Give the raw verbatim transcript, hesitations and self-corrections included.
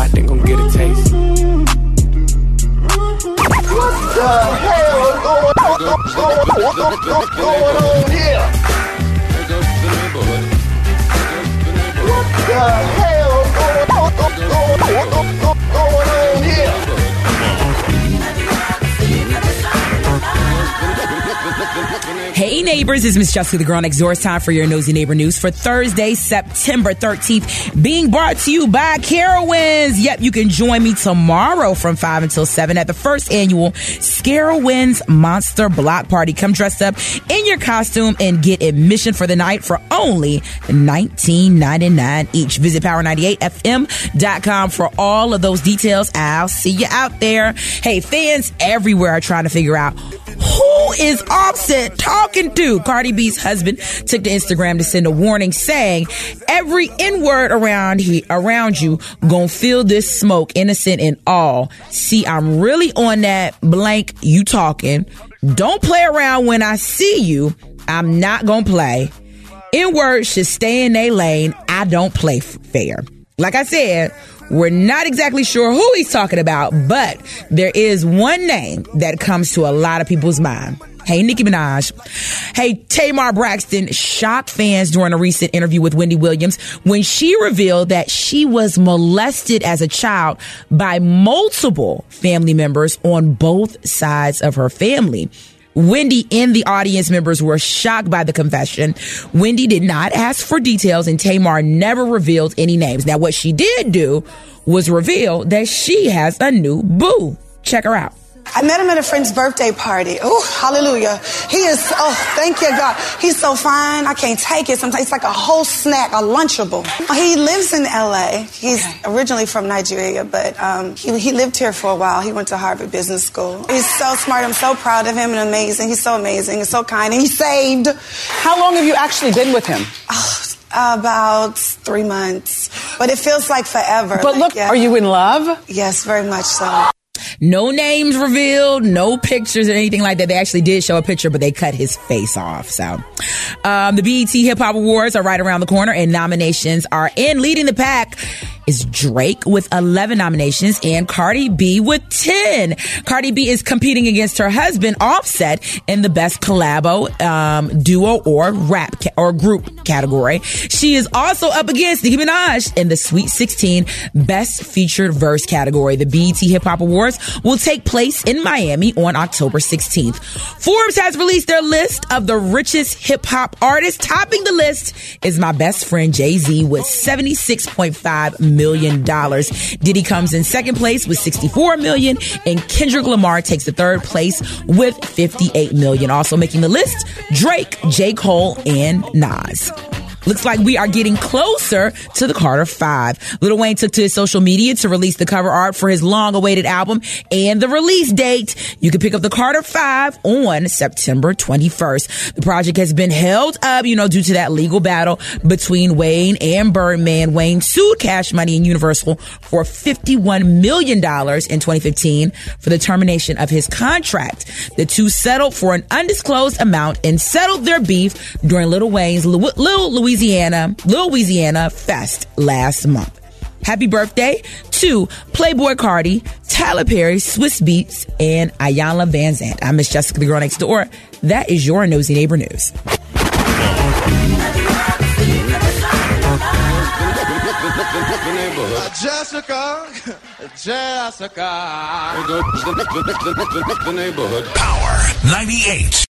I think I'm get a taste. What the hell is going, going, going, going, going on here? What the hell is going, going, going, going, going on here? Hey neighbors, it's Miss Jessica, the girl next door. It's time for your Nosy Neighbor News for Thursday, September thirteenth, being brought to you by Carowinds. Yep, you can join me tomorrow from five until seven at the first annual Carowinds Monster Block Party. Come dressed up in your costume and get admission for the night for only nineteen ninety-nine each. Visit power ninety-eight f m dot com for all of those details. I'll see you out there. Hey, fans everywhere are trying to figure out who is Offset talking to. Cardi B's husband took to Instagram to send a warning saying, every N-word around he around you gonna feel this smoke, innocent and all. See, I'm really on that blank you talking. Don't play around when I see you. I'm not gonna play. N-words should stay in their lane. I don't play fair. Like I said, we're not exactly sure who he's talking about, but there is one name that comes to a lot of people's mind. Hey, Nicki Minaj. Hey, Tamar Braxton shocked fans during a recent interview with Wendy Williams when she revealed that she was molested as a child by multiple family members on both sides of her family. Wendy and the audience members were shocked by the confession. Wendy did not ask for details, and Tamar never revealed any names. Now, what she did do was reveal that she has a new boo. Check her out. I met him at a friend's birthday party. Oh, hallelujah. He is, oh, thank you, God. He's so fine. I can't take it. Sometimes it's like a whole snack, a Lunchable. He lives in L A. He's originally from Nigeria, but um, he, he lived here for a while. He went to Harvard Business School. He's so smart. I'm so proud of him and amazing. He's so amazing and so kind. And he's saved. How long have you actually been with him? Oh, about three months. But it feels like forever. But like, look, yeah. Are you in love? Yes, very much so. No names revealed, no pictures or anything like that. They actually did show a picture, but they cut his face off. So um, the B E T Hip Hop Awards are right around the corner and nominations are in. Leading the pack is Drake with eleven nominations and Cardi B with ten. Cardi B is competing against her husband Offset in the best collabo, um, duo or rap ca- or group category. She is also up against Nicki Minaj in the Sweet sixteen best featured verse category. The B E T Hip Hop Awards will take place in Miami on October sixteenth. Forbes has released their list of the richest hip hop artists. Topping the list is my best friend Jay-Z with seventy-six point five million dollars. Diddy comes in second place with sixty-four million dollars, and Kendrick Lamar takes the third place with fifty-eight million dollars. Also making the list, Drake, J. Cole, and Nas. Looks like we are getting closer to the Carter Five. Lil Wayne took to his social media to release the cover art for his long-awaited album and the release date. You can pick up the Carter Five on September twenty-first. The project has been held up, you know, due to that legal battle between Wayne and Birdman. Wayne sued Cash Money and Universal for fifty-one million dollars in twenty fifteen for the termination of his contract. The two settled for an undisclosed amount and settled their beef during Lil Wayne's Lil Louisiana Louisiana, Lil Louisiana Fest last month. Happy birthday to Playboy Cardi, Tyler Perry, Swiss Beats, and Ayanna Van Zandt. I'm Miss Jessica, the girl next door. That is your Nosy Neighbor News. Jessica, Jessica. Power ninety-eight.